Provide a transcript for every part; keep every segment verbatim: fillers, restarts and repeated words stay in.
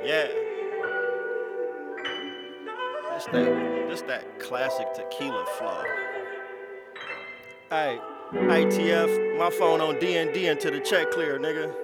Yeah. This that, this that classic tequila flow. Hey, A T F, my phone on D and D until the check clear, nigga.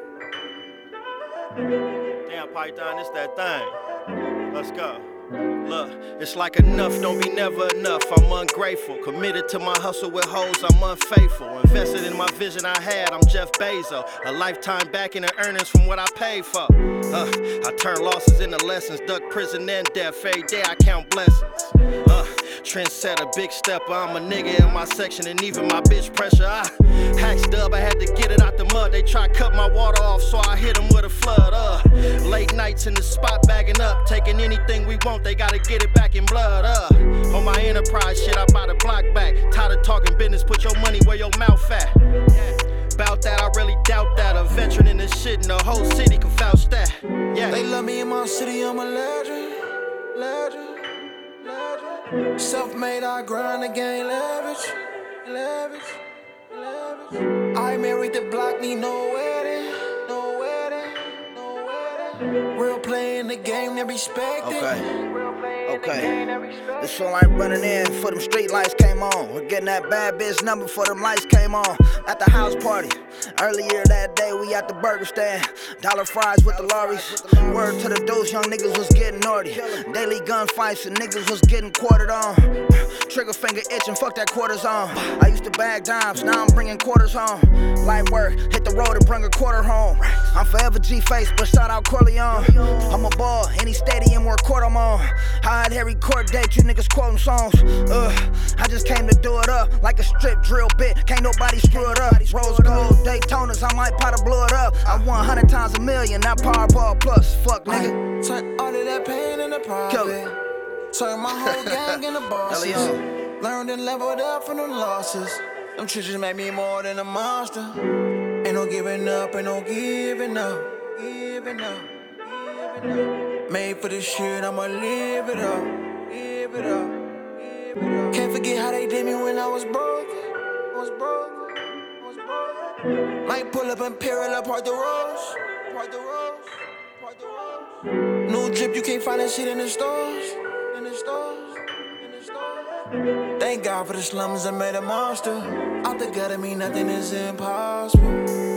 Damn, Python, this that thing. Let's go. Look, it's like enough, don't be never enough. I'm ungrateful, committed to my hustle with hoes, I'm unfaithful. Invested in my vision I had, I'm Jeff Bezos. A lifetime back in the earnings from what I paid for. Uh, I turn losses into lessons, duck prison and death. Every day I count blessings. Uh, trendsetter, big stepper, I'm a nigga in my section and even my bitch pressure. I hacks dub, I had to get it out the mud. They try to cut my water off, so I hit them with a flood. Uh, late nights in the spot bagging up, taking anything we want, they gotta get it back in blood. Uh, on my enterprise shit, I buy the block back. Tired of talking business, put your money where your mouth at. About that, I really doubt that. A veteran in this shit, and the whole city can vouch that. Yeah. They love me in my city, I'm a legend, legend, legend. Self-made, I grind to gain leverage, leverage, leverage. I married the block, need no wedding, no wedding, no wedding. Real play in the game, they respect it. Okay. Okay, this song I'm running in for them street lights came on. We're getting that bad bitch number for them lights came on. At the house party, earlier that day we at the burger stand. Dollar fries with the lorries. Word to the dose, young niggas was getting naughty. Daily gunfights and niggas was getting quartered on. Trigger finger itching, fuck that quarters on. I used to bag dimes, now I'm bringing quarters home. Light work, hit the road and bring a quarter home. I'm forever G-Face, but shout out Corleone. I'm a ball, any stadium or court I'm on. I had Harry court date, you niggas quoting songs. Ugh, I just came to do it up like a strip drill bit. Can't nobody screw it up. Rose gold, Daytonas, I might pot to blow it up. I won hundred times a million, not Powerball plus. Fuck, nigga. Turn all of that pain into profit. Turn my whole gang into bosses. Learned and leveled up from them losses. Them treasures made me more than a monster. Ain't no giving up, ain't no giving up. Giving up, giving up. Made for this shit, I'ma live it up. Live it up, live it up. Can't forget how they did me when I was broke. I was broke, I was broke. Might pull up Imperial up, part the roads. Part the roads, part the roads. New drip, you can't find that shit in the stores. In the stores, in the stores. Thank God for the slums that made a monster. Out the gutter mean nothing is impossible.